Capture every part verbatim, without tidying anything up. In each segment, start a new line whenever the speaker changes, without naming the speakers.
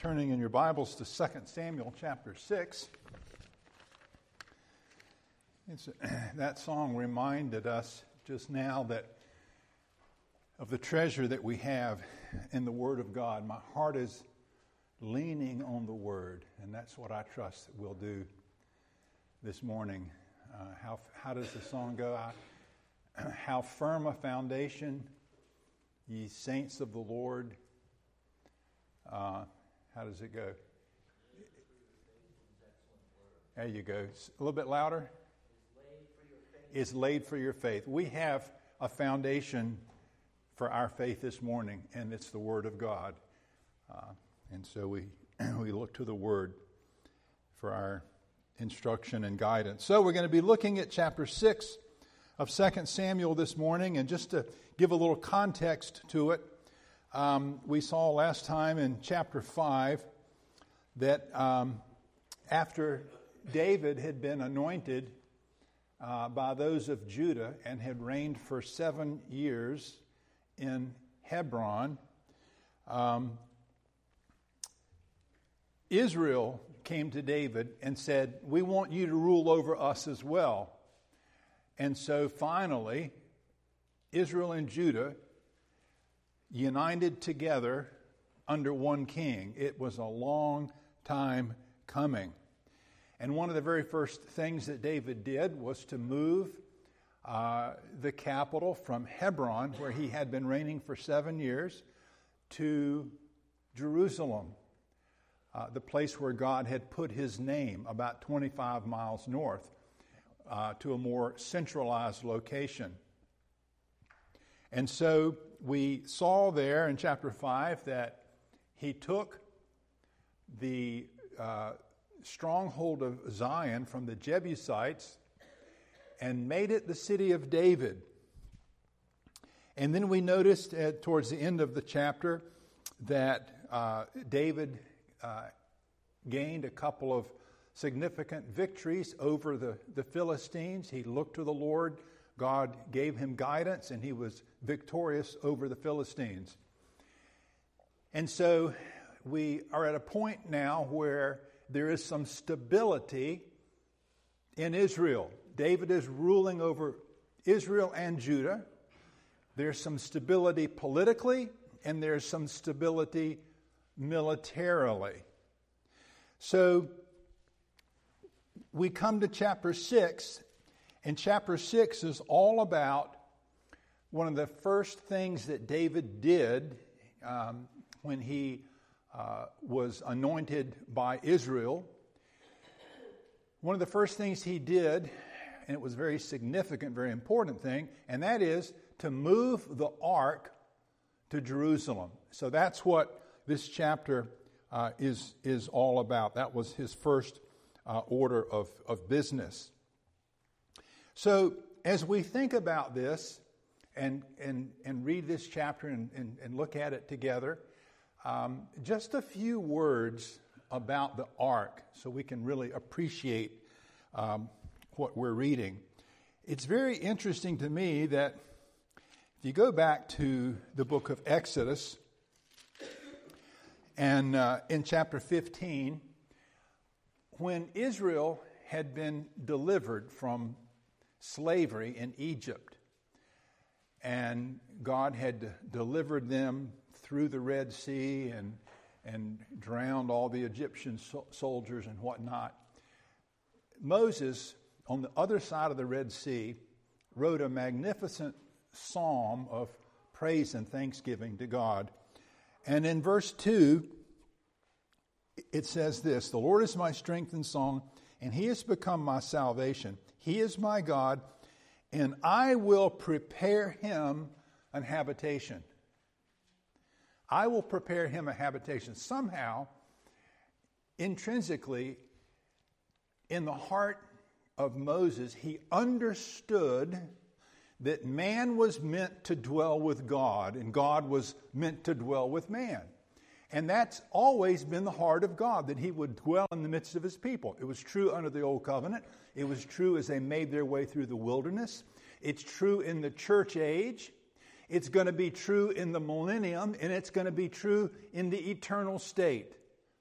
Turning in your Bibles to Second Samuel chapter six. It's, that song reminded us just now that of the treasure that we have in the Word of God. My heart is leaning on the Word, and that's what I trust that we'll do this morning. Uh, how how does the song go? I, how firm a foundation, ye saints of the Lord. Uh, How does it go? There you go. A little bit louder. Is laid for your faith. We have a foundation for our faith this morning, and it's the Word of God. Uh, and so we we look to the Word for our instruction and guidance. So we're going to be looking at chapter six of Second Samuel this morning, and just to give a little context to it. Um, we saw last time in chapter five that um, after David had been anointed uh, by those of Judah and had reigned for seven years in Hebron, um, Israel came to David and said, "We want you to rule over us as well." And so finally, Israel and Judah united together under one king. It was a long time coming. And one of the very first things that David did was to move uh, the capital from Hebron, where he had been reigning for seven years, to Jerusalem, uh, the place where God had put his name, about twenty-five miles north, uh, to a more centralized location. And so we saw there in chapter five that he took the uh, stronghold of Zion from the Jebusites and made it the city of David. And then we noticed at, towards the end of the chapter that uh, David uh, gained a couple of significant victories over the, the Philistines. He looked to the Lord. God gave him guidance, and he was victorious over the Philistines. And so we are at a point now where there is some stability in Israel. David is ruling over Israel and Judah. There's some stability politically, and there's some stability militarily. So we come to chapter six. And chapter six is all about one of the first things that David did um, when he uh, was anointed by Israel. One of the first things he did, and it was a very significant, very important thing, and that is to move the ark to Jerusalem. So that's what this chapter uh, is, is all about. That was his first uh, order of, of business. So as we think about this and and, and read this chapter and, and, and look at it together, um, just a few words about the ark so we can really appreciate um, what we're reading. It's very interesting to me that if you go back to the book of Exodus and uh, in chapter fifteen, when Israel had been delivered from slavery in Egypt, and God had delivered them through the Red Sea and and drowned all the Egyptian so- soldiers and whatnot. Moses, on the other side of the Red Sea, wrote a magnificent psalm of praise and thanksgiving to God. And in verse two, it says this: "The Lord is my strength and song, and he has become my salvation. He is my God, and I will prepare him an habitation." I will prepare him a habitation. Somehow, intrinsically, in the heart of Moses, he understood that man was meant to dwell with God, and God was meant to dwell with man. And that's always been the heart of God, that he would dwell in the midst of his people. It was true under the Old Covenant. It was true as they made their way through the wilderness. It's true in the church age. It's going to be true in the millennium, and it's going to be true in the eternal state.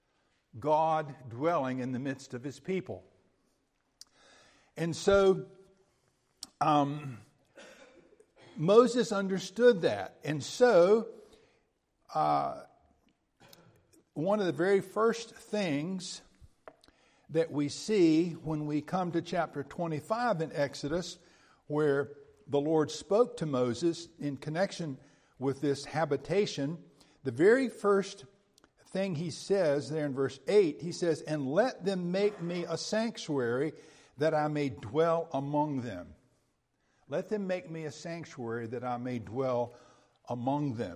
God dwelling in the midst of his people. And so um, Moses understood that. And so uh, one of the very first things that we see when we come to chapter twenty-five in Exodus, where the Lord spoke to Moses in connection with this habitation, the very first thing he says there in verse eight, he says, "And let them make me a sanctuary that I may dwell among them." Let them make me a sanctuary that I may dwell among them.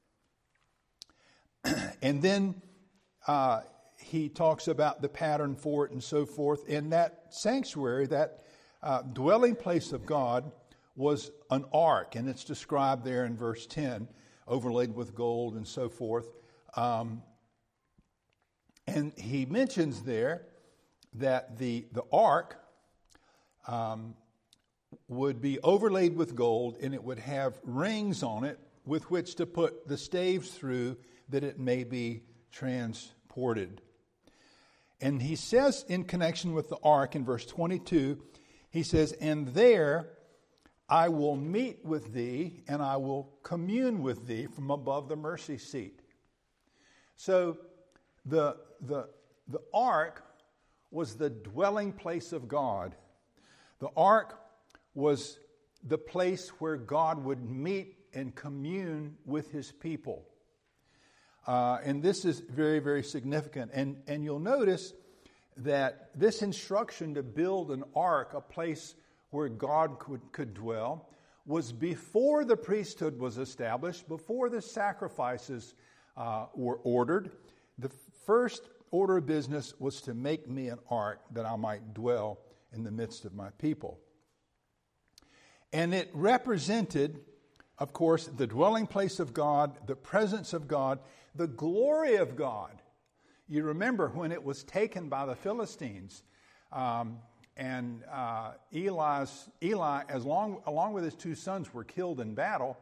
And then uh, he talks about the pattern for it and so forth. And that sanctuary, that uh, dwelling place of God, was an ark. And it's described there in verse ten, overlaid with gold and so forth. Um, and he mentions there that the, the ark um, would be overlaid with gold, and it would have rings on it with which to put the staves through, that it may be transported. And he says in connection with the ark in verse twenty-two, he says, "And there I will meet with thee, and I will commune with thee from above the mercy seat." So the, the, the ark was the dwelling place of God. The ark was the place where God would meet and commune with his people. Uh, and this is very, very significant. And, and you'll notice that this instruction to build an ark, a place where God could, could dwell, was before the priesthood was established, before the sacrifices uh, were ordered. The first order of business was to make me an ark that I might dwell in the midst of my people. And it represented, of course, the dwelling place of God, the presence of God, the glory of God. You remember when it was taken by the Philistines, um, and uh, Eli's, Eli, as long, along with his two sons, were killed in battle.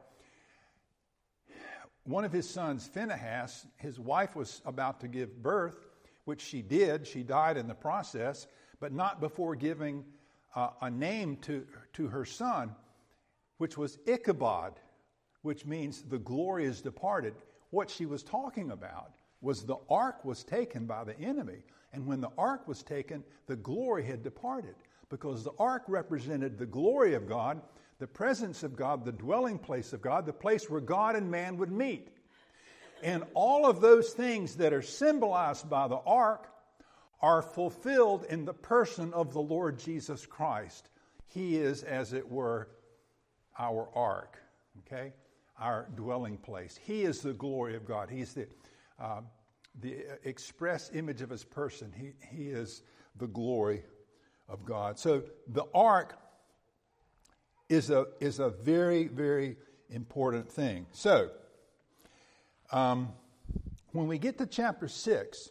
One of his sons, Phinehas, his wife was about to give birth, which she did. She died in the process, but not before giving uh, a name to, to her son, which was Ichabod, which means the glory is departed. What she was talking about was the ark was taken by the enemy. And when the ark was taken, the glory had departed, because the ark represented the glory of God, the presence of God, the dwelling place of God, the place where God and man would meet. And all of those things that are symbolized by the ark are fulfilled in the person of the Lord Jesus Christ. He is, as it were, our ark, okay? Our dwelling place. He is the glory of God. He's the uh, the express image of his person. He, he is the glory of God. So the ark is a, is a very, very important thing. So um, when we get to chapter six,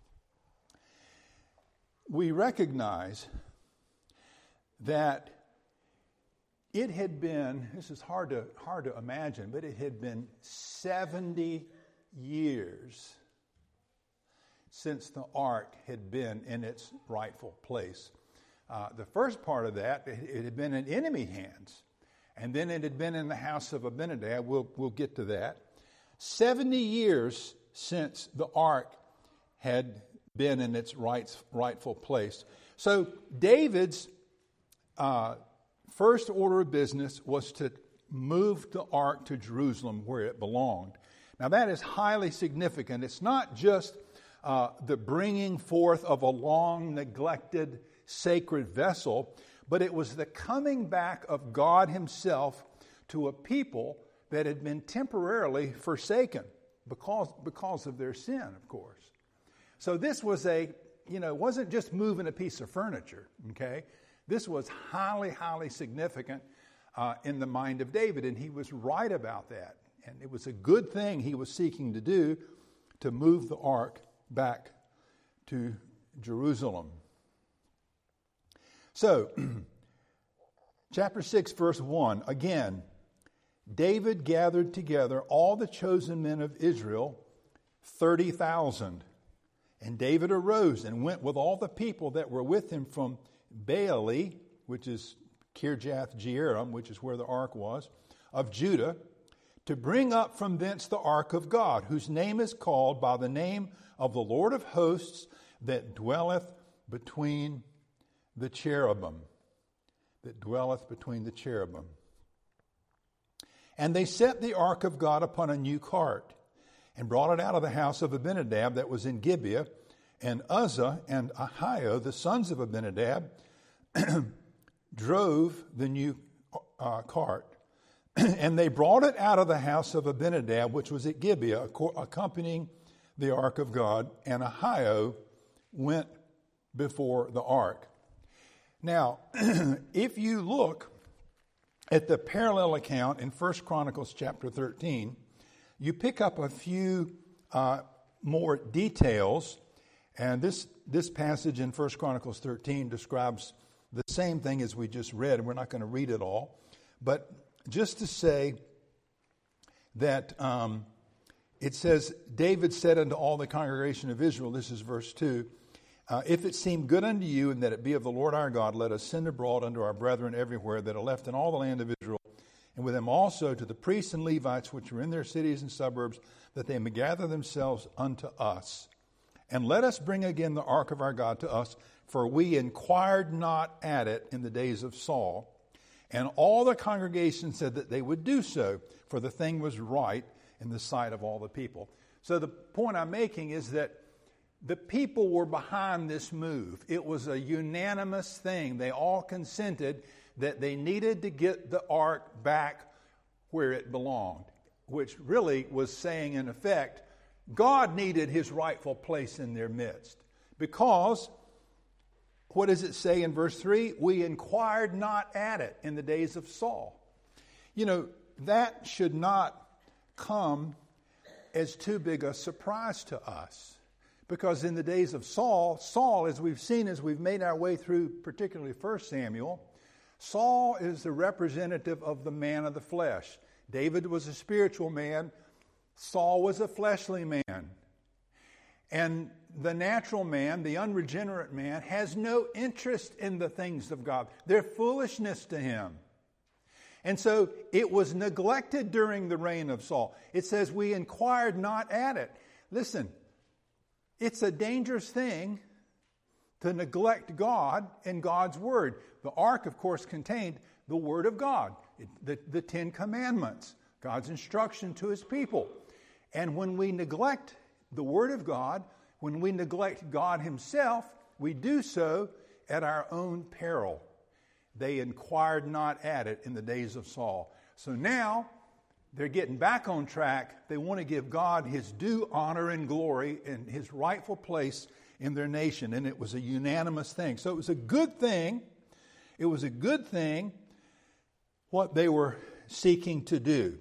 we recognize that it had been, this is hard to hard to imagine, but it had been seventy years since the ark had been in its rightful place. Uh, the first part of that, it, it had been in enemy hands, and then it had been in the house of Abinadab. We'll we'll get to that. Seventy years since the ark had been in its right, rightful place. So David's uh, first order of business was to move the ark to Jerusalem, where it belonged. Now that is highly significant. It's not just uh, the bringing forth of a long neglected sacred vessel, but it was the coming back of God himself to a people that had been temporarily forsaken because, because of their sin, of course. So this was a, you know, it wasn't just moving a piece of furniture, okay? This was highly, highly significant uh, in the mind of David, and he was right about that. And it was a good thing he was seeking to do, to move the ark back to Jerusalem. So, chapter six, verse one, again, David gathered together all the chosen men of Israel, thirty thousand, And David arose and went with all the people that were with him from Baale, which is Kirjath Jearim, which is where the ark was, of Judah, to bring up from thence the ark of God, whose name is called by the name of the Lord of hosts, that dwelleth between the cherubim. That dwelleth between the cherubim. And they set the ark of God upon a new cart, and brought it out of the house of Abinadab that was in Gibeah. And Uzzah and Ahio, the sons of Abinadab, drove the new uh, cart. And they brought it out of the house of Abinadab, which was at Gibeah, accompanying the ark of God. And Ahio went before the ark. Now, if you look at the parallel account in First Chronicles chapter thirteen, you pick up a few uh, more details. And this, this passage in First Chronicles thirteen describes the same thing as we just read. We're not going to read it all. But just to say that um, it says, David said unto all the congregation of Israel, this is verse two, uh, if it seem good unto you, and that it be of the Lord our God, let us send abroad unto our brethren everywhere that are left in all the land of Israel, and with them also to the priests and Levites which are in their cities and suburbs, that they may gather themselves unto us. And let us bring again the ark of our God to us, for we inquired not at it in the days of Saul. And all the congregation said that they would do so, for the thing was right in the sight of all the people. So the point I'm making is that the people were behind this move. It was a unanimous thing. They all consented that they needed to get the ark back where it belonged, which really was saying, in effect, God needed his rightful place in their midst. Because, what does it say in verse three? We inquired not at it in the days of Saul. You know, that should not come as too big a surprise to us. Because in the days of Saul, Saul, as we've seen as we've made our way through particularly First Samuel, Saul is the representative of the man of the flesh. David was a spiritual man. Saul was a fleshly man. And the natural man, the unregenerate man, has no interest in the things of God. They're foolishness to him. And so it was neglected during the reign of Saul. It says we inquired not at it. Listen, it's a dangerous thing to neglect God and God's Word. The ark, of course, contained the Word of God, the, the Ten Commandments, God's instruction to his people. And when we neglect the Word of God, when we neglect God himself, we do so at our own peril. They inquired not at it in the days of Saul. So now they're getting back on track. They want to give God his due honor and glory and his rightful place in their nation. And it was a unanimous thing. So it was a good thing. It was a good thing what they were seeking to do.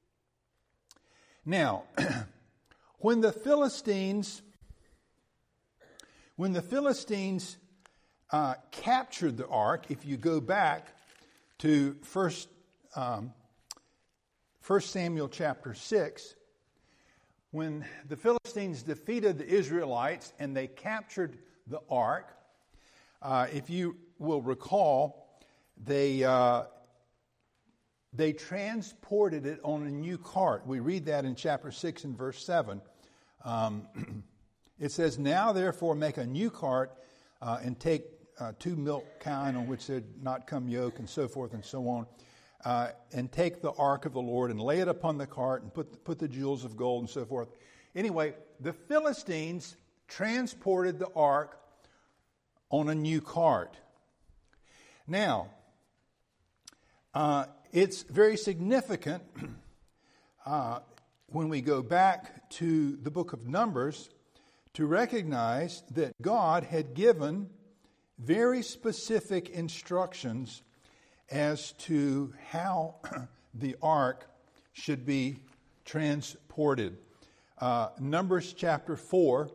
Now, when the Philistines, when the Philistines uh, captured the ark, if you go back to First um, First Samuel chapter six, when the Philistines defeated the Israelites and they captured the ark, uh, if you will recall, they uh, they transported it on a new cart. We read that in chapter six and verse seven. Um, it says, "Now therefore make a new cart uh, and take uh, two milk kine on which there had not come yoke, and so forth and so on. Uh, and take the ark of the Lord and lay it upon the cart and put, put the jewels of gold and so forth." Anyway, the Philistines transported the ark on a new cart. Now, uh, it's very significant uh, when we go back to the book of Numbers to recognize that God had given very specific instructions as to how the ark should be transported. Uh, Numbers chapter four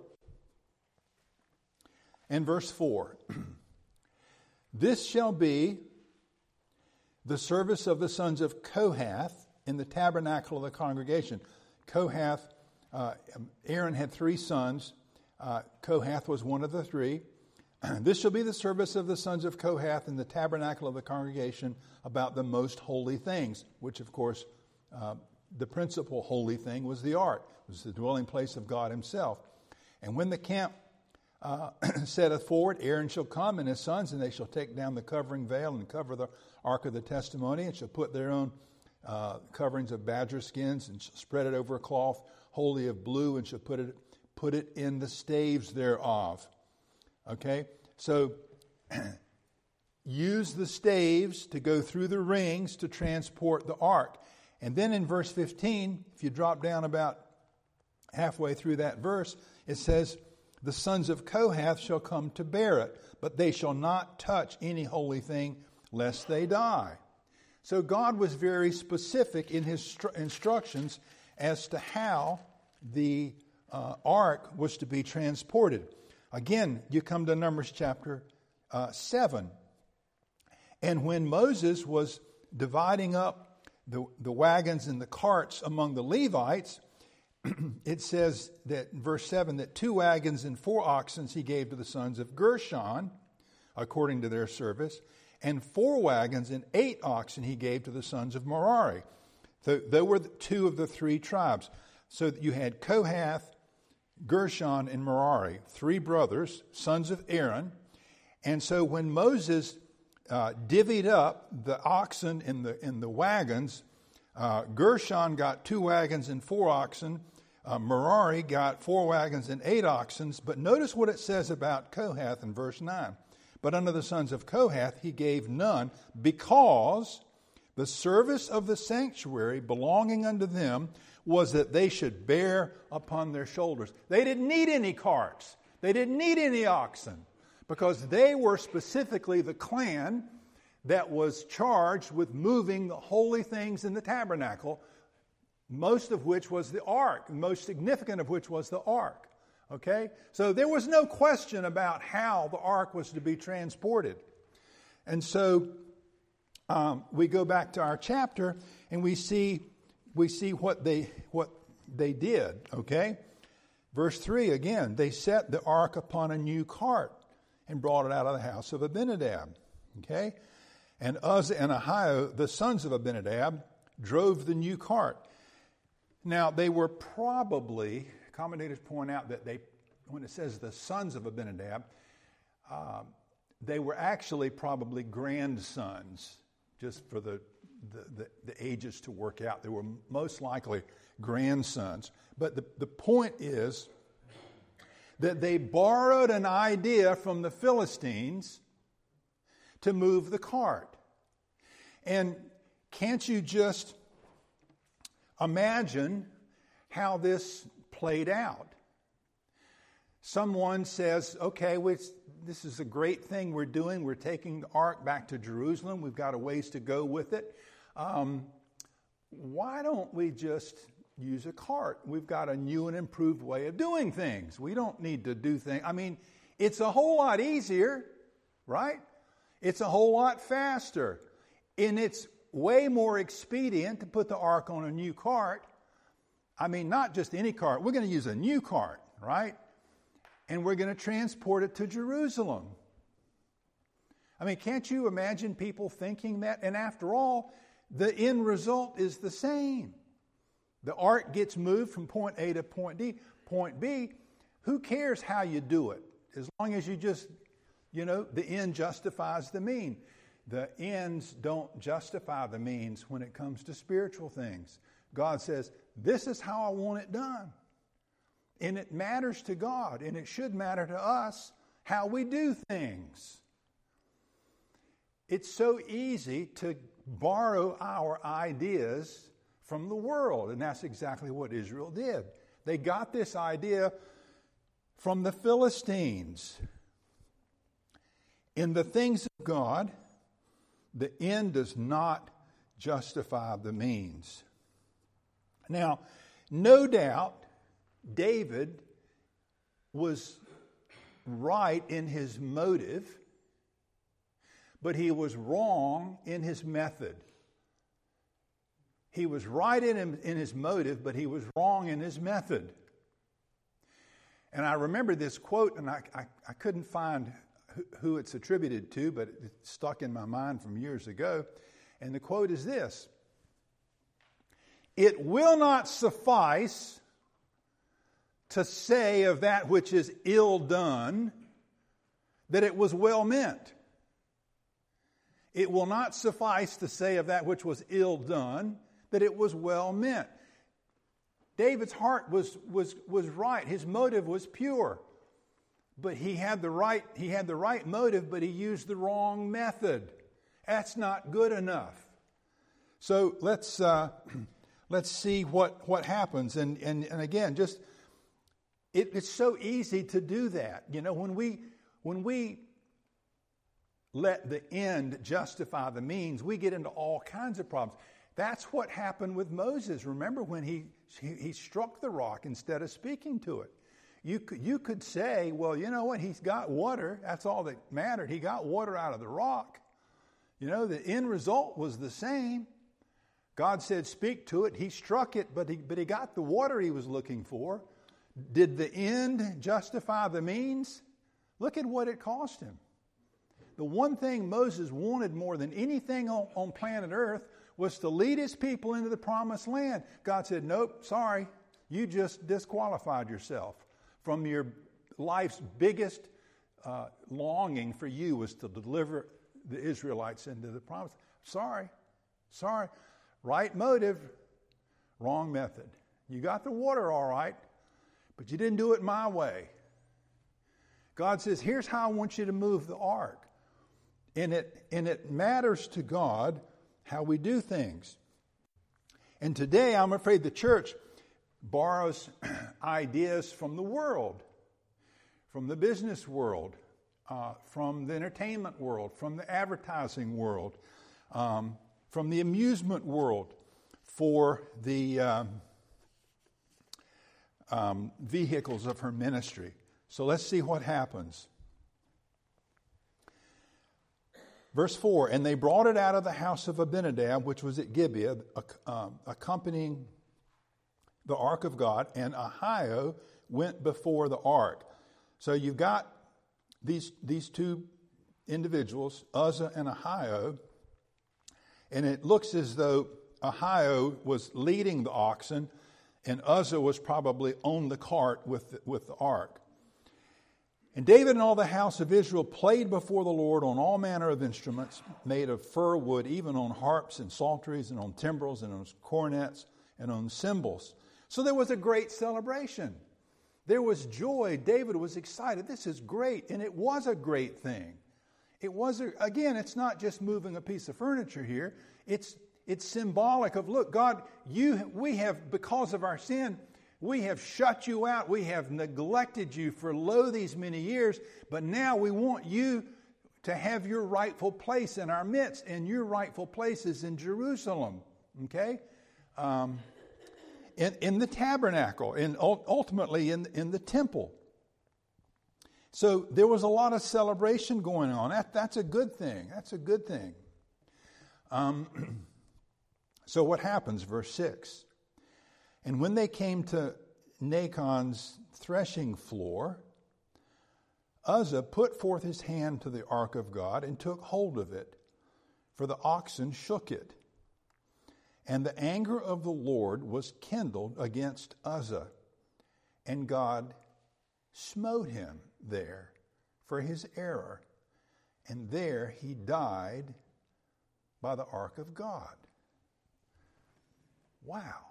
and verse four. "This shall be the service of the sons of Kohath in the tabernacle of the congregation." Kohath, uh, Aaron had three sons. Uh, Kohath was one of the three. This shall be the service of the sons of Kohath in the tabernacle of the congregation about the most holy things, which, of course, uh, the principal holy thing was the ark. It was the dwelling place of God himself. And when the camp uh, setteth forward, Aaron shall come and his sons, and they shall take down the covering veil and cover the ark of the testimony, and shall put their own uh, coverings of badger skins, and shall spread it over a cloth wholly of blue, and shall put it put it in the staves thereof. Okay, so use the staves to go through the rings to transport the ark. And then in verse fifteen, if you drop down about halfway through that verse, it says, the sons of Kohath shall come to bear it, but they shall not touch any holy thing, lest they die. So God was very specific in his stru- instructions as to how the uh, ark was to be transported. Again, you come to Numbers chapter uh, seven. And when Moses was dividing up the, the wagons and the carts among the Levites, it says that in verse seven, that two wagons and four oxen he gave to the sons of Gershon, according to their service, and four wagons and eight oxen he gave to the sons of Merari. So they were the two of the three tribes. So you had Kohath, Gershon, and Merari, three brothers, sons of Aaron. And so when Moses uh, divvied up the oxen in the in the wagons, uh, Gershon got two wagons and four oxen. Uh, Merari got four wagons and eight oxen. But notice what it says about Kohath in verse nine. But unto the sons of Kohath he gave none, because the service of the sanctuary belonging unto them was that they should bear upon their shoulders. They didn't need any carts. They didn't need any oxen, because they were specifically the clan that was charged with moving the holy things in the tabernacle, most of which was the ark, most significant of which was the ark. Okay? So there was no question about how the ark was to be transported. And so um, we go back to our chapter and we see we see what they what they did. Okay? Verse three again, they set the ark upon a new cart and brought it out of the house of Abinadab. Okay? And Uzzah and Ahio, the sons of Abinadab, drove the new cart. Now they were probably, commentators point out that they, when it says the sons of Abinadab, uh, they were actually probably grandsons, just for the, the, the, the ages to work out. They were most likely grandsons. But the, the point is that they borrowed an idea from the Philistines to move the cart. And can't you just imagine how this played out? Someone says, okay, we, this is a great thing we're doing. We're taking the ark back to Jerusalem. We've got a ways to go with it. Um, why don't we just use a cart? We've got a new and improved way of doing things. We don't need to do things. I mean, it's a whole lot easier, right? It's a whole lot faster. And it's way more expedient to put the ark on a new cart. I mean, not just any cart. We're going to use a new cart, right? And we're going to transport it to Jerusalem. I mean, can't you imagine people thinking that? And after all, the end result is the same. The ark gets moved from point A to point D, point B. Who cares how you do it? As long as you just, you know, the end justifies the mean. The ends don't justify the means when it comes to spiritual things. God says, this is how I want it done. And it matters to God, and it should matter to us how we do things. It's so easy to borrow our ideas from the world, and that's exactly what Israel did. They got this idea from the Philistines. In the things of God, the end does not justify the means. Now, no doubt, David was right in his motive, but he was wrong in his method. He was right in, him, in his motive, but he was wrong in his method. And I remember this quote, and I, I, I couldn't find who, who it's attributed to, but it stuck in my mind from years ago. And the quote is this: "It will not suffice to say of that which is ill done that it was well meant. It will not suffice to say of that which was ill done that it was well meant." David's heart was, was, was right. His motive was pure. But he had the right, he had the right motive, but he used the wrong method. That's not good enough. So let's uh, let's see what, what happens. And, and, and again, just it, it's so easy to do that. You know, when we when we let the end justify the means, we get into all kinds of problems. That's what happened with Moses. Remember when he, he he struck the rock instead of speaking to it. You could, you could say, well, you know what? He's got water. That's all that mattered. He got water out of the rock. You know, the end result was the same. God said, speak to it. He struck it, but he, but he got the water he was looking for. Did the end justify the means? Look at what it cost him. The one thing Moses wanted more than anything on, on planet Earth was to lead his people into the promised land. God said, nope, sorry. You just disqualified yourself from your life's biggest uh, longing for you was to deliver the Israelites into the promise. Sorry, sorry. Right motive, wrong method. You got the water all right, but you didn't do it my way. God says, here's how I want you to move the ark. And it, and it matters to God how we do things. And today, I'm afraid the church borrows ideas from the world, from the business world, uh, from the entertainment world, from the advertising world, um, from the amusement world for the um, um, vehicles of her ministry. So let's see what happens. Verse four, and they brought it out of the house of Abinadab, which was at Gibeah, uh, accompanying the ark of God, and Ahio went before the ark. So you've got these, these two individuals, Uzzah and Ahio, and it looks as though Ahio was leading the oxen, and Uzzah was probably on the cart with the, with the ark. And David and all the house of Israel played before the Lord on all manner of instruments made of fir wood, even on harps and psalteries and on timbrels and on cornets and on cymbals. So there was a great celebration. There was joy. David was excited. This is great. And it was a great thing. It was, a, again, it's not just moving a piece of furniture here. It's, it's symbolic of, look, God, you, we have, because of our sin, we have shut you out. We have neglected you for lo these many years. But now we want you to have your rightful place in our midst. And your rightful place is in Jerusalem. Okay? Um, in, in the tabernacle. And ultimately in, in the temple. So there was a lot of celebration going on. That, that's a good thing. That's a good thing. Um, so what happens? Verse six. And when they came to Nachon's threshing floor, Uzzah put forth his hand to the ark of God and took hold of it, for the oxen shook it. And the anger of the Lord was kindled against Uzzah, and God smote him there for his error, and there he died by the ark of God. Wow.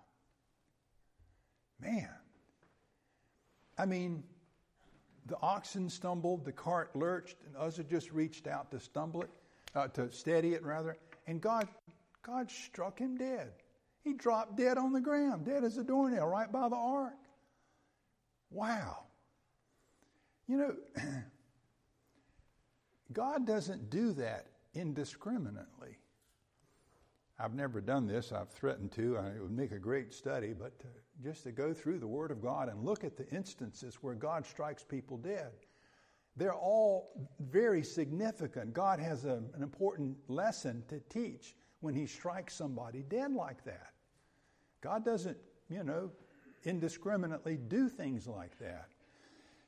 Man. I mean, the oxen stumbled, the cart lurched, and Uzzah just reached out to stumble it, uh, to steady it rather, and God, God struck him dead. He dropped dead on the ground, dead as a doornail, right by the ark. Wow. You know, God doesn't do that indiscriminately. I've never done this. I've threatened to. It would make a great study, but to, just to go through the Word of God and look at the instances where God strikes people dead. They're all very significant. God has a, an important lesson to teach when He strikes somebody dead like that. God doesn't, you know, indiscriminately do things like that.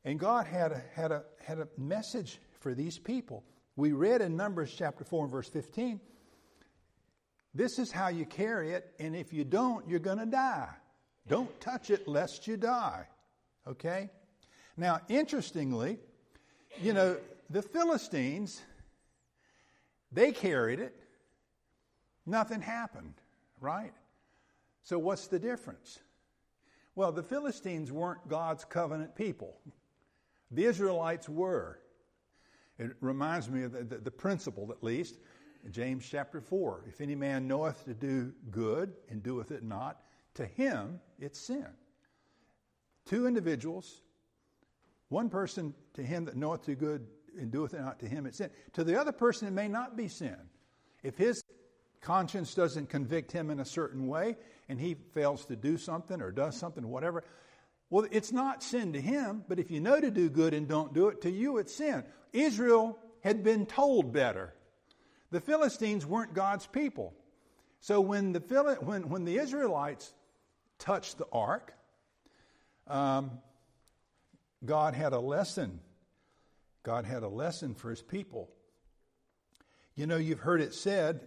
And God had a, had a, had a message for these people. We read in Numbers chapter four and verse fifteen, this is how you carry it, and if you don't, you're going to die. Don't touch it lest you die. Okay? Now, interestingly, you know, the Philistines, they carried it. Nothing happened, right? So what's the difference? Well, the Philistines weren't God's covenant people. The Israelites were. It reminds me of the, the, the principle, at least, in James chapter four. If any man knoweth to do good and doeth it not, to him it's sin. Two individuals, one person to him that knoweth to do good and doeth it not, to him it's sin. To the other person it may not be sin. If his conscience doesn't convict him in a certain way and he fails to do something or does something, whatever, well, it's not sin to him, but if you know to do good and don't do it, to you it's sin. Israel had been told better. The Philistines weren't God's people. So when the Phil- when, when the Israelites touched the ark, um, God had a lesson. God had a lesson for his people. You know, you've heard it said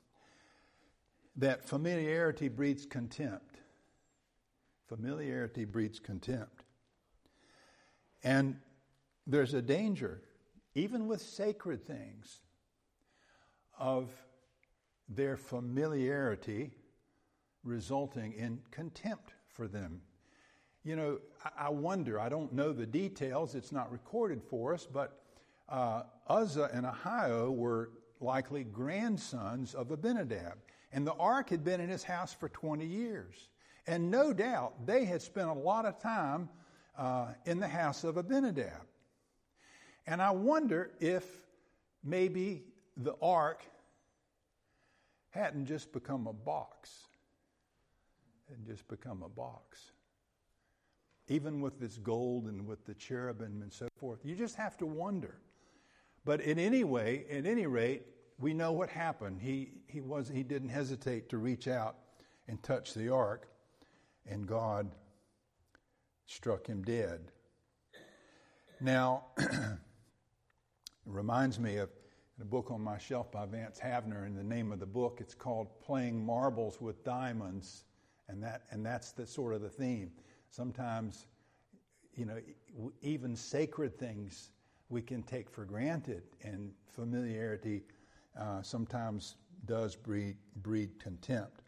that familiarity breeds contempt. Familiarity breeds contempt. And there's a danger, even with sacred things, of their familiarity resulting in contempt for them. You know, I wonder, I don't know the details, it's not recorded for us, but uh, Uzzah and Ahio were likely grandsons of Abinadab. And the ark had been in his house for twenty years. And no doubt they had spent a lot of time uh, in the house of Abinadab. And I wonder if maybe the ark hadn't just become a box. Hadn't just become a box. Even with this gold and with the cherubim and so forth. You just have to wonder. But in any way, at any rate, we know what happened. He he was he didn't hesitate to reach out and touch the ark, and God struck him dead. Now, it reminds me of a book on my shelf by Vance Havner, and the name of the book, it's called Playing Marbles with Diamonds, and that and that's the sort of the theme. Sometimes, you know, even sacred things we can take for granted, and familiarity uh, sometimes does breed breed contempt.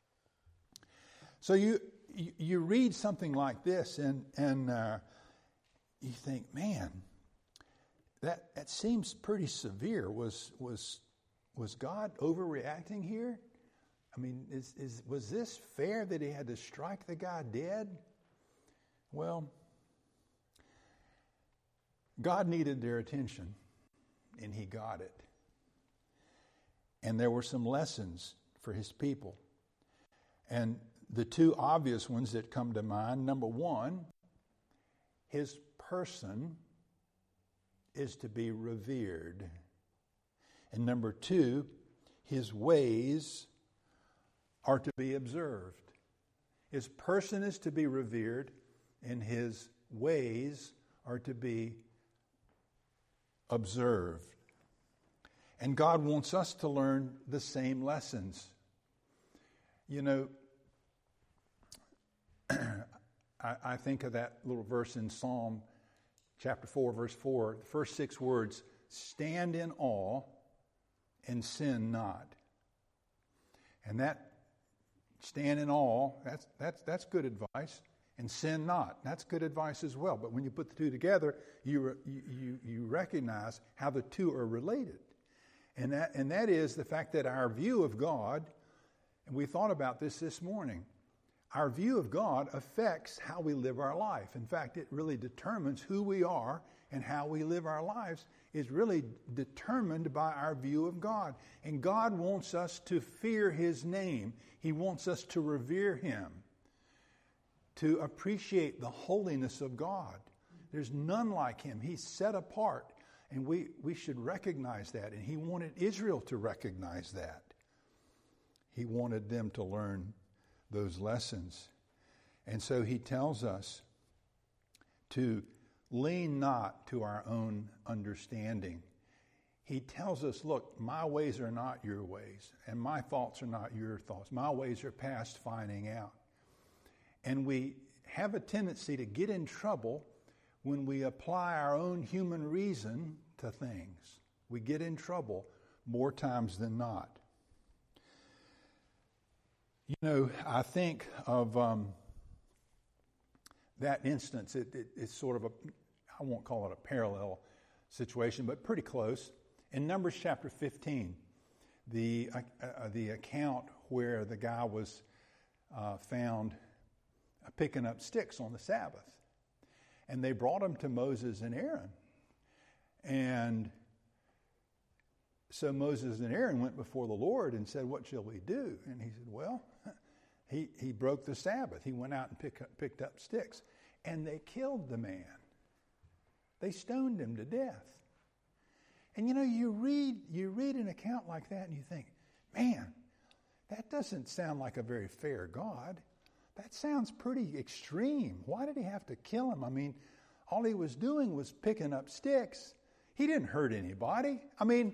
So you you, you read something like this, and and uh, you think, man, that that seems pretty severe. Was was was God overreacting here? I mean, is is was this fair that he had to strike the guy dead? Well, God needed their attention, and he got it. And there were some lessons for his people. And the two obvious ones that come to mind, number one, his person is to be revered. And number two, his ways are to be observed. His person is to be revered, and his ways are to be observed. And God wants us to learn the same lessons. You know, I, I think of that little verse in Psalm chapter four, verse four, the first six words, stand in awe and sin not. And that stand in awe, that's that's that's good advice. And sin not. That's good advice as well. But when you put the two together, you you you recognize how the two are related. And that and that is the fact that our view of God, and we thought about this this morning, our view of God affects how we live our life. In fact, it really determines who we are, and how we live our lives is really determined by our view of God. And God wants us to fear his name. He wants us to revere him, to appreciate the holiness of God. There's none like him. He's set apart, and we, we should recognize that. And he wanted Israel to recognize that. He wanted them to learn those lessons. And so he tells us to lean not to our own understanding. He tells us, look, my ways are not your ways, and my thoughts are not your thoughts. My ways are past finding out. And we have a tendency to get in trouble when we apply our own human reason to things. We get in trouble more times than not. You know, I think of um, that instance. It, it, it's sort of a, I won't call it a parallel situation, but pretty close. In Numbers chapter fifteen, the uh, uh, the account where the guy was uh, found uh, picking up sticks on the Sabbath. And they brought him to Moses and Aaron. And so Moses and Aaron went before the Lord and said, what shall we do? And he said, well, he, he broke the Sabbath. He went out and pick up, picked up sticks. And they killed the man. They stoned him to death. And you know, you read, you read an account like that and you think, man, that doesn't sound like a very fair God. That sounds pretty extreme. Why did he have to kill him? I mean, all he was doing was picking up sticks. He didn't hurt anybody. I mean,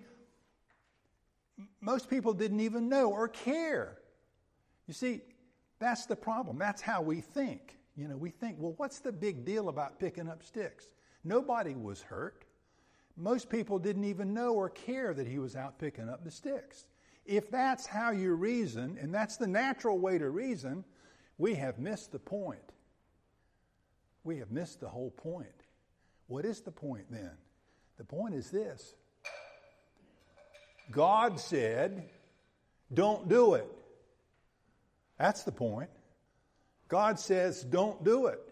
most people didn't even know or care. You see, that's the problem. That's how we think. You know, we think, well, what's the big deal about picking up sticks? Nobody was hurt. Most people didn't even know or care that he was out picking up the sticks. If that's how you reason, and that's the natural way to reason, we have missed the point. We have missed the whole point. What is the point then? The point is this. God said, don't do it. That's the point. God says, don't do it.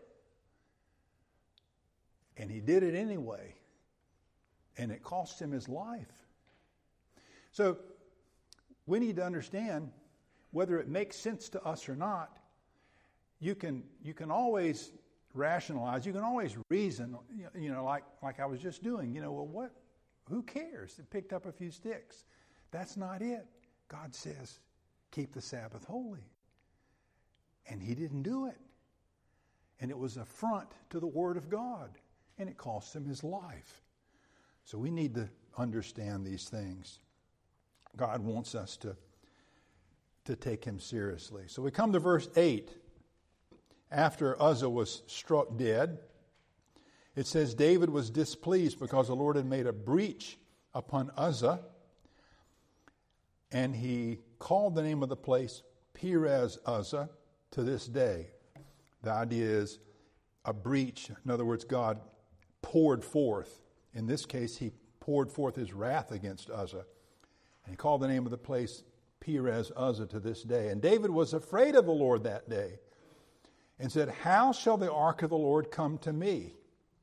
And he did it anyway. And it cost him his life. So we need to understand, whether it makes sense to us or not, you can you can always rationalize, you can always reason, you know, like, like I was just doing. You know, well, what? Who cares? It picked up a few sticks. That's not it. God says, keep the Sabbath holy. And he didn't do it. And it was an affront to the Word of God. And it cost him his life. So we need to understand these things. God wants us to, to take him seriously. So we come to verse eight. After Uzzah was struck dead, it says David was displeased because the Lord had made a breach upon Uzzah. And he called the name of the place Perez Uzzah to this day. The idea is a breach. In other words, God poured forth. In this case, he poured forth his wrath against Uzzah. And he called the name of the place Perez Uzzah to this day. And David was afraid of the Lord that day and said, how shall the ark of the Lord come to me?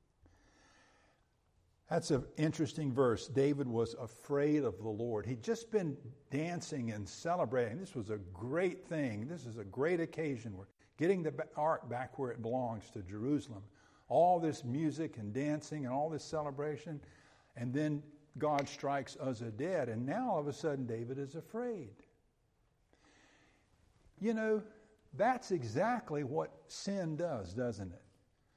That's an interesting verse. David was afraid of the Lord. He'd just been dancing and celebrating. This was a great thing. This is a great occasion. We're getting the ark back where it belongs, to Jerusalem. All this music and dancing and all this celebration. And then God strikes Uzzah dead. And now all of a sudden David is afraid. You know, that's exactly what sin does, doesn't it?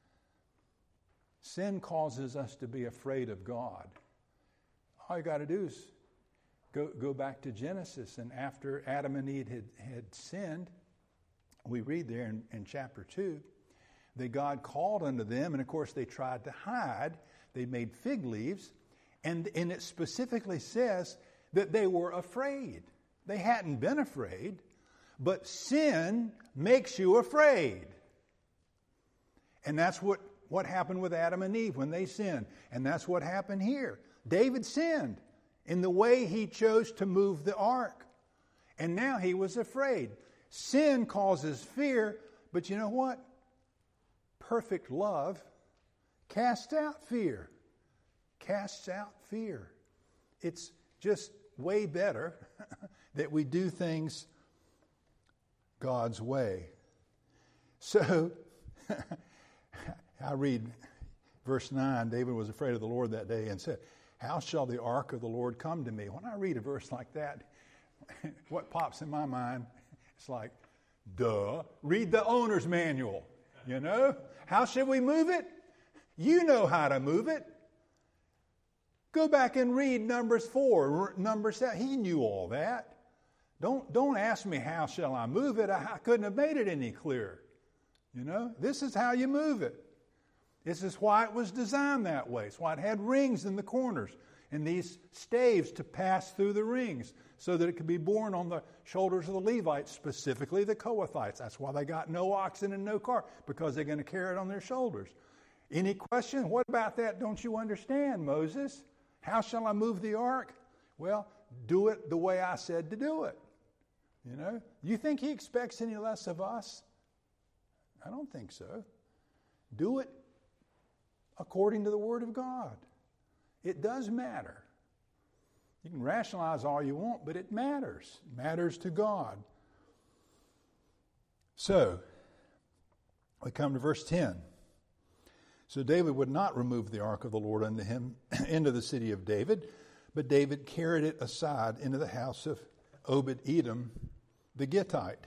Sin causes us to be afraid of God. All you got to do is go, go back to Genesis. And after Adam and Eve had, had sinned, we read there in, in chapter two, that God called unto them, and of course they tried to hide. They made fig leaves, and, and it specifically says that they were afraid. They hadn't been afraid, but sin makes you afraid. And that's what, what happened with Adam and Eve when they sinned. And that's what happened here. David sinned in the way he chose to move the ark. And now he was afraid. Sin causes fear, but you know what? Perfect love casts out fear. Casts out fear. It's just way better that we do things God's way. So, I read verse nine. David was afraid of the Lord that day and said, how shall the ark of the Lord come to me? When I read a verse like that, what pops in my mind, it's like, duh, read the owner's manual. You know, how should we move it? You know how to move it. Go back and read Numbers four, Numbers seven. He knew all that. Don't, don't ask me how shall I move it. I, I couldn't have made it any clearer. You know, this is how you move it. This is why it was designed that way. It's why it had rings in the corners and these staves to pass through the rings so that it could be borne on the shoulders of the Levites, specifically the Kohathites. That's why they got no oxen and no cart, because they're going to carry it on their shoulders. Any question? What about that don't you understand, Moses? How shall I move the ark? Well, do it the way I said to do it. You know, you think he expects any less of us? I don't think so. Do it according to the Word of God. It does matter. You can rationalize all you want, but it matters. It matters to God. So, we come to verse ten. So David would not remove the ark of the Lord unto him into the city of David, but David carried it aside into the house of Obed-Edom the Gittite.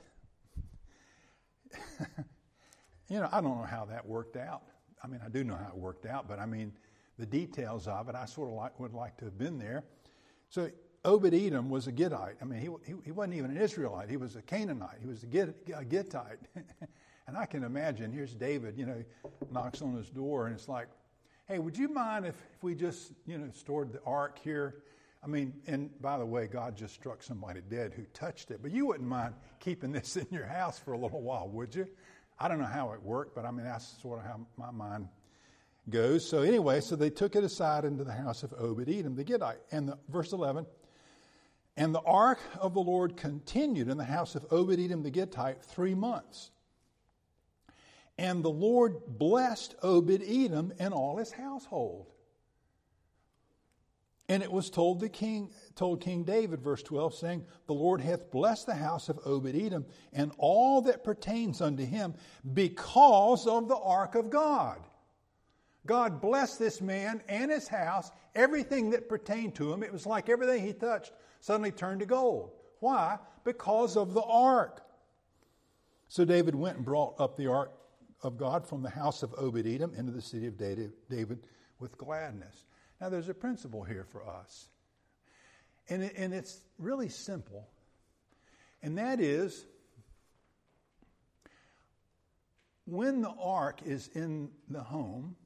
You know, I don't know how that worked out. I mean, I do know how it worked out, but I mean, the details of it, I sort of like, would like to have been there. So Obed-Edom was a Gittite. I mean, he, he, he wasn't even an Israelite. He was a Canaanite. He was a, Gitt, a Gittite. And I can imagine, here's David, you know, knocks on his door, and it's like, hey, would you mind if, if we just, you know, stored the ark here? I mean, and by the way, God just struck somebody dead who touched it. But you wouldn't mind keeping this in your house for a little while, would you? I don't know how it worked, but I mean, that's sort of how my mind goes. So anyway, so they took it aside into the house of Obed-Edom the Gittite. And the, verse eleven, and the ark of the Lord continued in the house of Obed-Edom the Gittite three months. And the Lord blessed Obed-Edom and all his household. And it was told the king, told King David, verse twelve, saying, the Lord hath blessed the house of Obed-Edom and all that pertains unto him because of the ark of God. God blessed this man and his house, everything that pertained to him. It was like everything he touched suddenly turned to gold. Why? Because of the ark. So David went and brought up the ark of God from the house of Obed-Edom into the city of David with gladness. Now there's a principle here for us. And, it, and it's really simple. And that is, when the ark is in the home,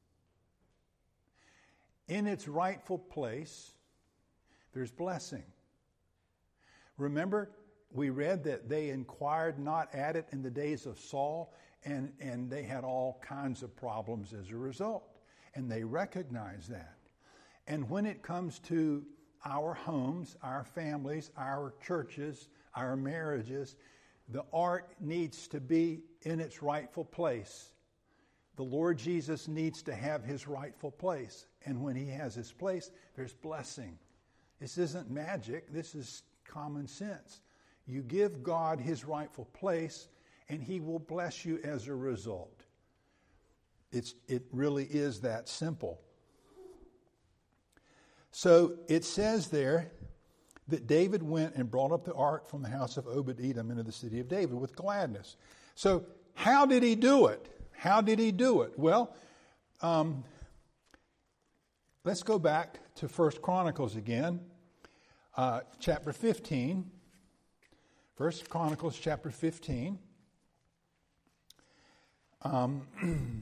in its rightful place, there's blessing. Remember, we read that they inquired not at it in the days of Saul, and, and they had all kinds of problems as a result. And they recognized that. And when it comes to our homes, our families, our churches, our marriages, the ark needs to be in its rightful place. The Lord Jesus needs to have his rightful place. And when he has his place, there's blessing. This isn't magic. This is common sense. You give God his rightful place, and he will bless you as a result. It's, it really is that simple. So it says there that David went and brought up the ark from the house of Obed-Edom into the city of David with gladness. So how did he do it? How did he do it? Well, um, let's go back to First Chronicles again, uh, chapter fifteen. First Chronicles chapter fifteen. Um,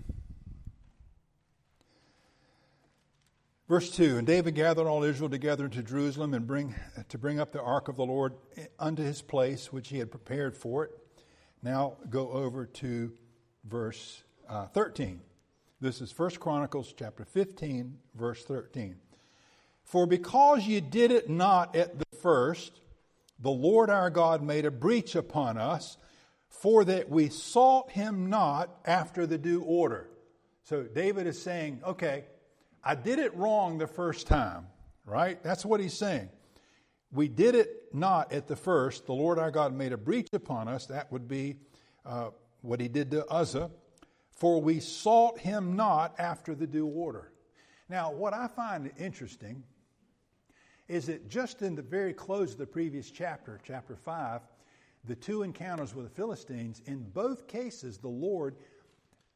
verse two, and David gathered all Israel together into Jerusalem and bring to bring up the ark of the Lord unto his place, which he had prepared for it. Now go over to verse uh, thirteen. This is First Chronicles chapter fifteen, verse thirteen. For because ye did it not at the first, the Lord our God made a breach upon us, for that we sought him not after the due order. So David is saying, okay, I did it wrong the first time, right? That's what he's saying. We did it not at the first. The Lord our God made a breach upon us. That would be uh, what he did to Uzzah. For we sought him not after the due order. Now, what I find interesting is that just in the very close of the previous chapter, chapter five, the two encounters with the Philistines, in both cases, the Lord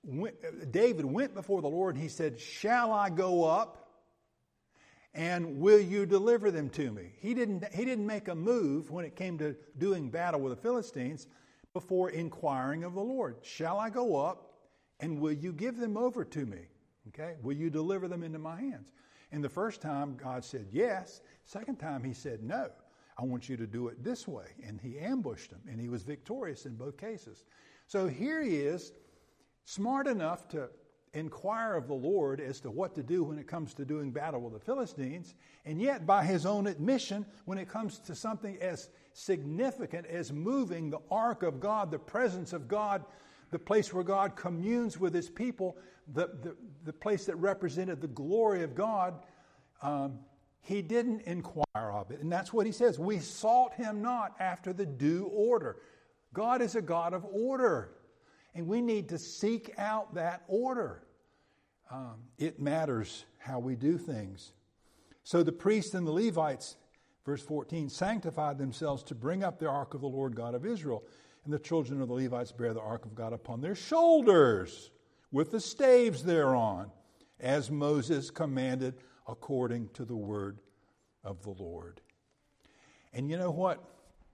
went, David went before the Lord and he said, shall I go up and will you deliver them to me? He didn't, he didn't make a move when it came to doing battle with the Philistines before inquiring of the Lord. Shall I go up and will you give them over to me? Okay, will you deliver them into my hands? And the first time God said yes. Second time he said no. I want you to do it this way. And he ambushed him and he was victorious in both cases. So here he is, smart enough to inquire of the Lord as to what to do when it comes to doing battle with the Philistines. And yet by his own admission, when it comes to something as significant as moving the ark of God, the presence of God, the place where God communes with his people, the, the, the place that represented the glory of God, um, he didn't inquire of it. And that's what he says. We sought him not after the due order. God is a God of order. And we need to seek out that order. Um, it matters how we do things. So the priests and the Levites, verse fourteen, sanctified themselves to bring up the ark of the Lord God of Israel. And the children of the Levites bear the ark of God upon their shoulders with the staves thereon, as Moses commanded according to the word of the Lord. And you know what?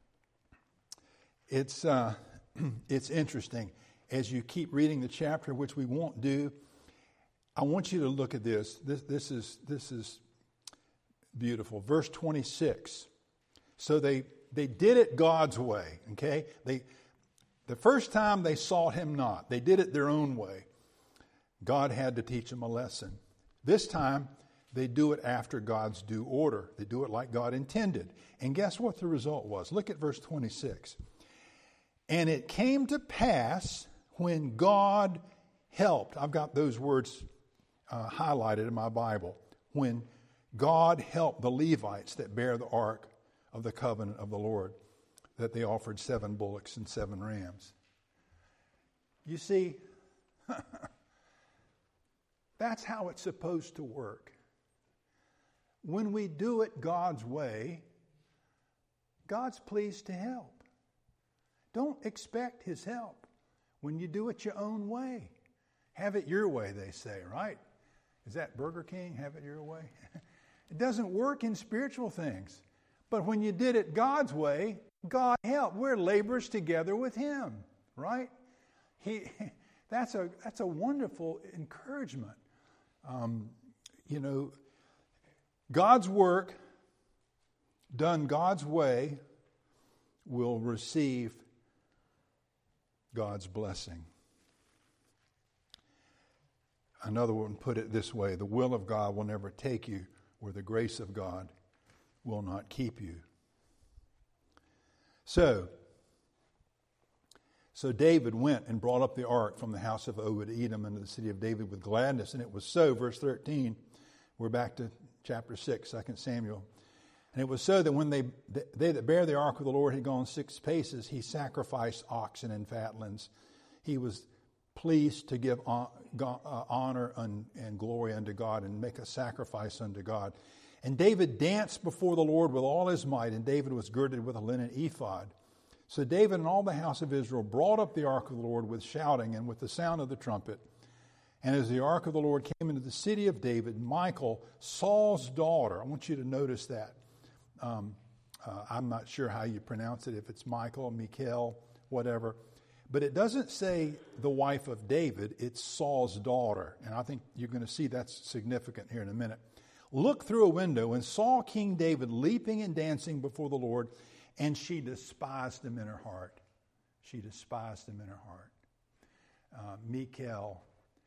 It's uh, it's interesting. As you keep reading the chapter, which we won't do, I want you to look at this. This, this is this is beautiful. Verse twenty-six. So they they did it God's way. Okay, they the first time they sought him not. They did it their own way. God had to teach them a lesson. This time they do it after God's due order. They do it like God intended. And guess what the result was? Look at verse twenty-six. And it came to pass when God helped. I've got those words uh, highlighted in my Bible. When God helped the Levites that bear the ark of the covenant of the Lord, that they offered seven bullocks and seven rams. You see, that's how it's supposed to work. When we do it God's way, God's pleased to help. Don't expect his help when you do it your own way. Have it your way, they say, right? Is that Burger King? Have it your way? It doesn't work in spiritual things. But when you did it God's way, God helped. We're laborers together with him, right? He, that's a that's a wonderful encouragement. Um, you know, God's work done God's way will receive God's blessing. Another one put it this way: the will of God will never take you where the grace of God will not keep you. So, so David went and brought up the ark from the house of Obed-Edom into the city of David with gladness. And it was so, verse thirteen, we're back to chapter six, Second Samuel. And it was so that when they, they that bear the ark of the Lord had gone six paces, he sacrificed oxen and fatlings. He was pleased to give honor and glory unto God and make a sacrifice unto God. And David danced before the Lord with all his might, and David was girded with a linen ephod. So David and all the house of Israel brought up the ark of the Lord with shouting and with the sound of the trumpet. And as the ark of the Lord came into the city of David, Michal, Saul's daughter, I want you to notice that. Um, uh, I'm not sure how you pronounce it, if it's Michael, Michal, whatever. But it doesn't say the wife of David, it's Saul's daughter. And I think you're going to see that's significant here in a minute. Looked through a window and saw King David leaping and dancing before the Lord, and she despised him in her heart. She despised him in her heart. Uh, Michal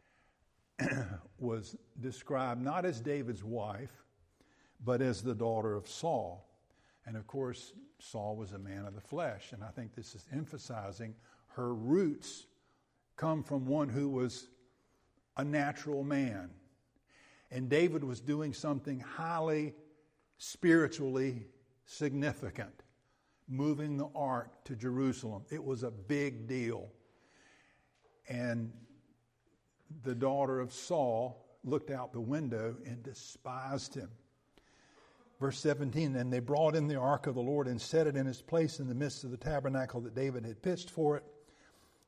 was described not as David's wife, but as the daughter of Saul. And of course, Saul was a man of the flesh. And I think this is emphasizing her roots come from one who was a natural man. And David was doing something highly spiritually significant, moving the ark to Jerusalem. It was a big deal. And the daughter of Saul looked out the window and despised him. Verse seventeen, and they brought in the ark of the Lord and set it in its place in the midst of the tabernacle that David had pitched for it.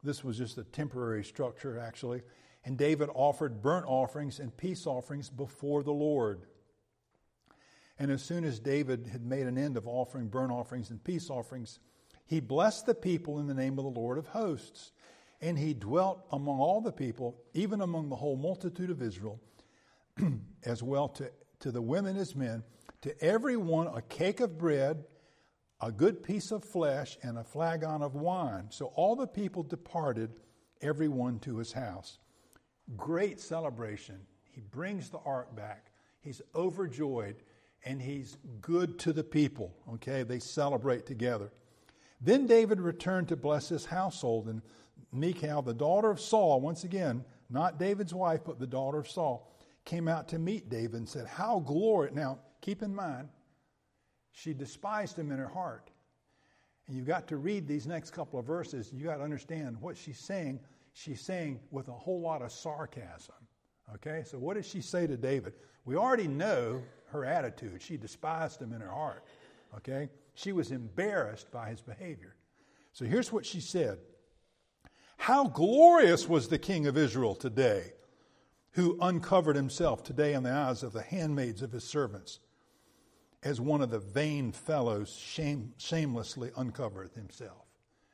This was just a temporary structure, actually. And David offered burnt offerings and peace offerings before the Lord. And as soon as David had made an end of offering burnt offerings and peace offerings, he blessed the people in the name of the Lord of hosts. And he dwelt among all the people, even among the whole multitude of Israel, as well to, to the women as men, to every one a cake of bread, a good piece of flesh, and a flagon of wine. So all the people departed, every one to his house. Great celebration. He brings the ark back. He's overjoyed, and he's good to the people. Okay, they celebrate together. Then David returned to bless his household, and Michal, the daughter of Saul, once again, not David's wife, but the daughter of Saul, came out to meet David and said, how glorious. Now, keep in mind, she despised him in her heart. And you've got to read these next couple of verses. You got to understand what she's saying. She's saying with a whole lot of sarcasm. Okay, so what does she say to David? We already know her attitude. She despised him in her heart. Okay, she was embarrassed by his behavior. So here's what she said. How glorious was the king of Israel today, who uncovered himself today in the eyes of the handmaids of his servants, as one of the vain fellows shame, shamelessly uncovereth himself.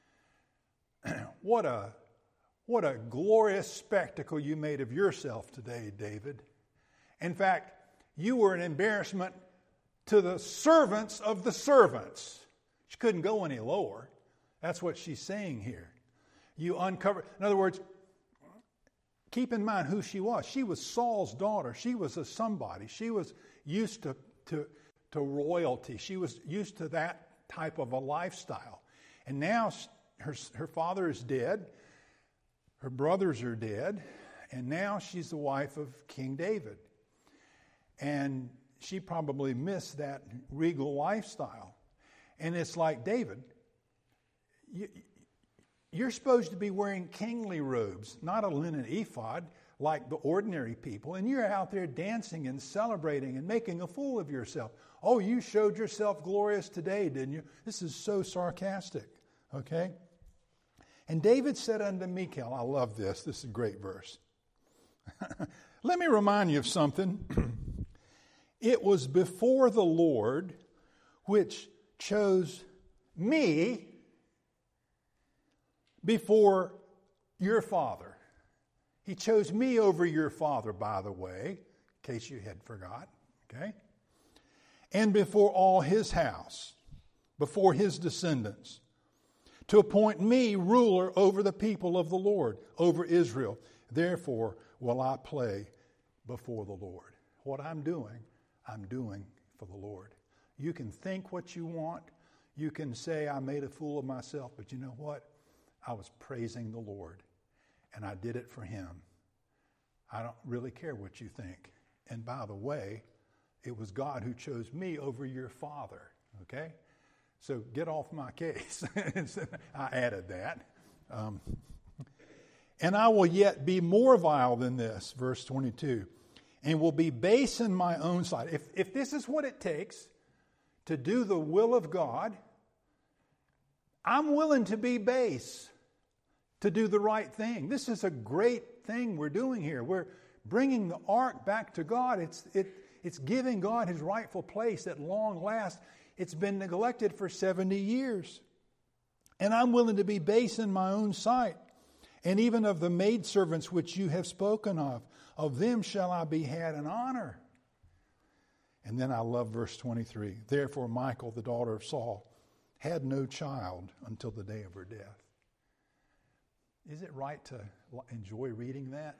What a, what a glorious spectacle you made of yourself today, David. In fact, you were an embarrassment to the servants of the servants. She couldn't go any lower. That's what she's saying here. You uncovered, in other words, keep in mind who she was. She was Saul's daughter. She was a somebody. She was used to, to, to royalty. She was used to that type of a lifestyle. And now her, her father is dead. Her brothers are dead. And now she's the wife of King David. And she probably missed that regal lifestyle. And it's like, David, you, you're supposed to be wearing kingly robes, not a linen ephod like the ordinary people. And you're out there dancing and celebrating and making a fool of yourself. Oh, you showed yourself glorious today, didn't you? This is so sarcastic, okay? And David said unto Michal, I love this. This is a great verse. Let me remind you of something. It was before the Lord which chose me before your father. He chose me over your father, by the way, in case you had forgot, okay? And before all his house, before his descendants, to appoint me ruler over the people of the Lord, over Israel. Therefore will I play before the Lord. What I'm doing, I'm doing for the Lord. You can think what you want. You can say, I made a fool of myself. But you know what? I was praising the Lord. And I did it for him. I don't really care what you think. And by the way, it was God who chose me over your father. Okay? So get off my case. I added that. Um, and I will yet be more vile than this, verse twenty-two, and will be base in my own sight. If, if this is what it takes to do the will of God, I'm willing to be base to do the right thing. This is a great thing we're doing here. We're bringing the ark back to God. It's, it, it's giving God his rightful place at long last. It's been neglected for seventy years. And I'm willing to be base in my own sight. And even of the maidservants which you have spoken of, of them shall I be had in honor. And then I love verse twenty-three. Therefore Michal, the daughter of Saul, had no child until the day of her death. Is it right to enjoy reading that?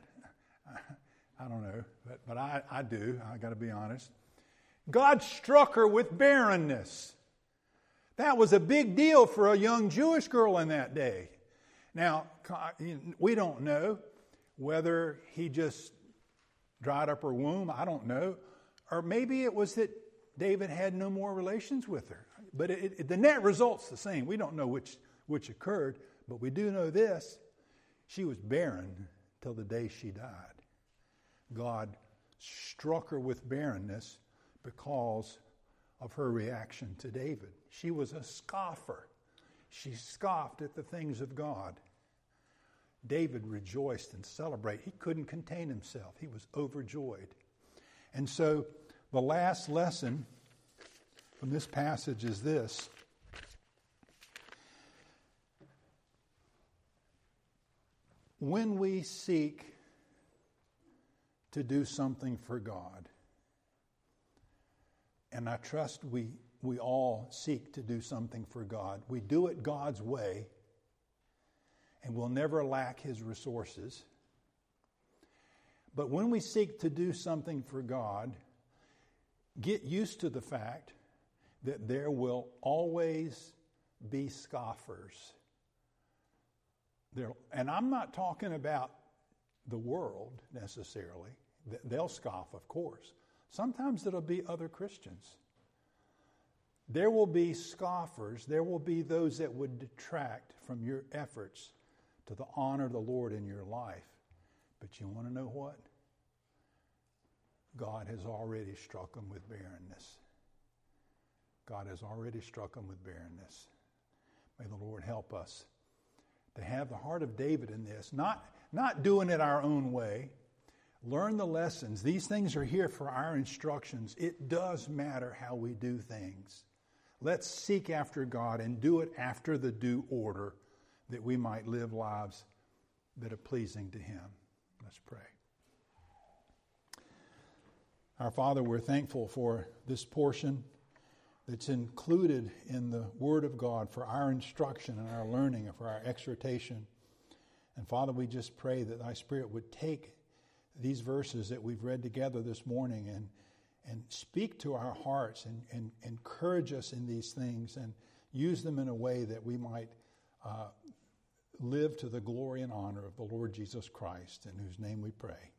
I don't know, but, but I, I do. I got to be honest. God struck her with barrenness. That was a big deal for a young Jewish girl in that day. Now, we don't know whether he just dried up her womb. I don't know. Or maybe it was that David had no more relations with her. But it, it, the net result's the same. We don't know which, which occurred, but we do know this. She was barren till the day she died. God struck her with barrenness because of her reaction to David. She was a scoffer. She scoffed at the things of God. David rejoiced and celebrated. He couldn't contain himself. He was overjoyed. And so the last lesson from this passage is this. When we seek to do something for God, and I trust we, we all seek to do something for God, we do it God's way, and we'll never lack His resources. But when we seek to do something for God, get used to the fact that there will always be scoffers. There, and I'm not talking about the world necessarily. They'll scoff, of course. Sometimes it'll be other Christians. There will be scoffers. There will be those that would detract from your efforts to the honor of the Lord in your life. But you want to know what? God has already struck them with barrenness. God has already struck them with barrenness. May the Lord help us to have the heart of David in this, not, not doing it our own way. Learn the lessons. These things are here for our instructions. It does matter how we do things. Let's seek after God and do it after the due order, that we might live lives that are pleasing to Him. Let's pray. Our Father, we're thankful for this portion that's included in the Word of God for our instruction and our learning and for our exhortation. And Father, we just pray that Thy Spirit would take these verses that we've read together this morning and, and speak to our hearts and, and encourage us in these things and use them in a way that we might uh, live to the glory and honor of the Lord Jesus Christ, in whose name we pray.